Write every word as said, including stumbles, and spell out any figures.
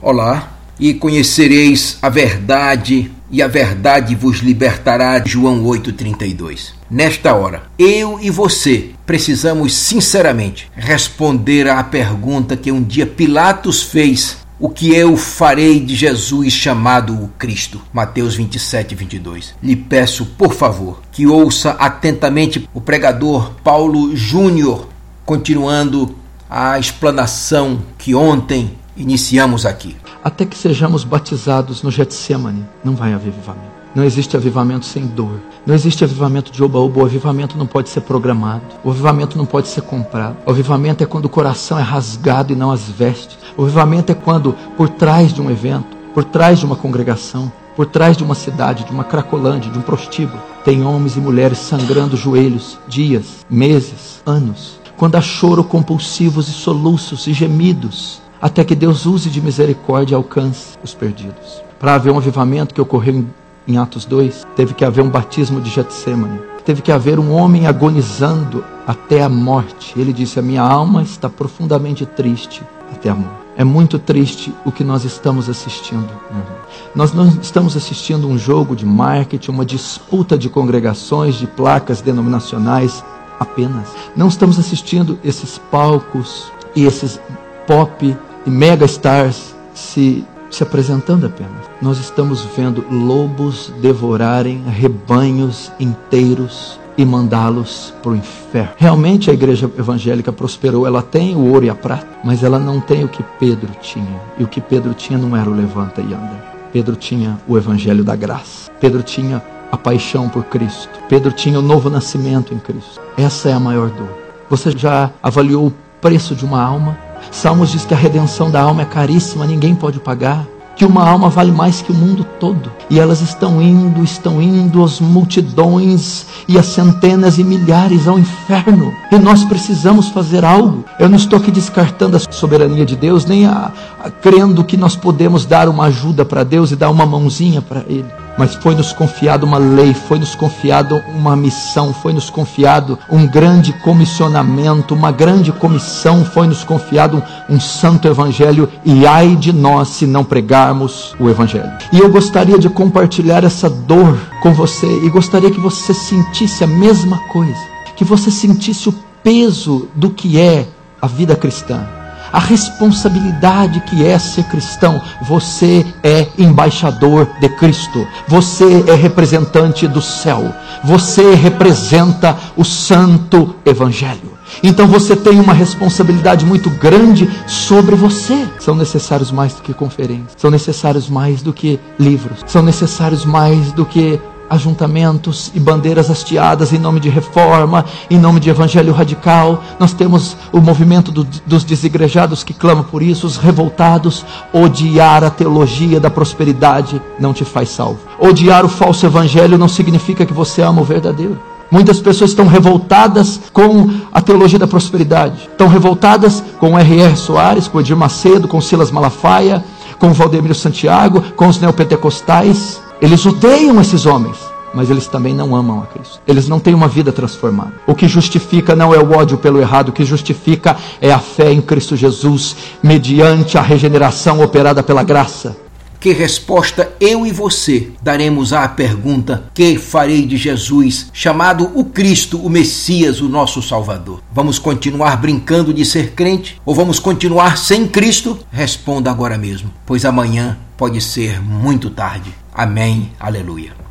Olá, e conhecereis a verdade, e a verdade vos libertará. João oito, trinta e dois. Nesta hora, eu e você precisamos sinceramente responder à pergunta que um dia Pilatos fez: o que eu farei de Jesus chamado o Cristo? Mateus vinte e sete, vinte e dois. Lhe peço, por favor, que ouça atentamente o pregador Paulo Júnior, continuando a explanação que ontem iniciamos aqui. Até que sejamos batizados no Getsêmani, não vai haver avivamento. Não existe avivamento sem dor. Não existe avivamento de oba-oba. O avivamento não pode ser programado. O avivamento não pode ser comprado. O avivamento é quando o coração é rasgado e não as vestes. O avivamento é quando, por trás de um evento, por trás de uma congregação, por trás de uma cidade, de uma cracolândia, de um prostíbulo, tem homens e mulheres sangrando joelhos, dias, meses, anos. Quando há choro compulsivos e soluços e gemidos, até que Deus use de misericórdia e alcance os perdidos. Para haver um avivamento que ocorreu em, em Atos dois, teve que haver um batismo de Getsêmani. Teve que haver um homem agonizando até a morte. Ele disse: a minha alma está profundamente triste até a morte. É muito triste o que nós estamos assistindo. Nós não estamos assistindo um jogo de marketing, uma disputa de congregações, de placas denominacionais apenas. Não estamos assistindo esses palcos e esses pop e mega stars se, se apresentando apenas. Nós estamos vendo lobos devorarem rebanhos inteiros e mandá-los para o inferno. Realmente a igreja evangélica prosperou. Ela tem o ouro e a prata, mas ela não tem o que Pedro tinha. E o que Pedro tinha não era o levanta e anda. Pedro tinha o evangelho da graça. Pedro tinha a paixão por Cristo. Pedro tinha o novo nascimento em Cristo. Essa é a maior dor. Você já avaliou o preço de uma alma? Salmos diz que a redenção da alma é caríssima, ninguém pode pagar. Que uma alma vale mais que o mundo todo. E elas estão indo, estão indo as multidões e as centenas e milhares ao inferno. E nós precisamos fazer algo. Eu não estou aqui descartando a soberania de Deus, nem a, a, crendo que nós podemos dar uma ajuda para Deus e dar uma mãozinha para Ele. Mas foi-nos confiado uma lei, foi-nos confiado uma missão, foi-nos confiado um grande comissionamento, uma grande comissão, foi-nos confiado um, um santo evangelho, e ai de nós se não pregarmos o evangelho. E eu gostaria de compartilhar essa dor com você, e gostaria que você sentisse a mesma coisa, que você sentisse o peso do que é a vida cristã. A responsabilidade que é ser cristão. Você é embaixador de Cristo. Você é representante do céu. Você representa o santo evangelho. Então você tem uma responsabilidade muito grande sobre você. São necessários mais do que conferências. São necessários mais do que livros. São necessários mais do que ajuntamentos e bandeiras hasteadas em nome de reforma, em nome de evangelho radical. Nós temos o movimento do, dos desigrejados que clama por isso, os revoltados. Odiar a teologia da prosperidade não te faz salvo. Odiar o falso evangelho não significa que você ama o verdadeiro. Muitas pessoas estão revoltadas com a teologia da prosperidade, estão revoltadas com o R R Soares, com o Edir Macedo, com o Silas Malafaia, com o Valdemiro Santiago, com os neopentecostais. Eles odeiam esses homens, mas eles também não amam a Cristo. Eles não têm uma vida transformada. O que justifica não é o ódio pelo errado, o que justifica é a fé em Cristo Jesus, mediante a regeneração operada pela graça. Que resposta eu e você daremos à pergunta: que farei de Jesus, chamado o Cristo, o Messias, o nosso Salvador? Vamos continuar brincando de ser crente? Ou vamos continuar sem Cristo? Responda agora mesmo, pois amanhã pode ser muito tarde. Amém, aleluia.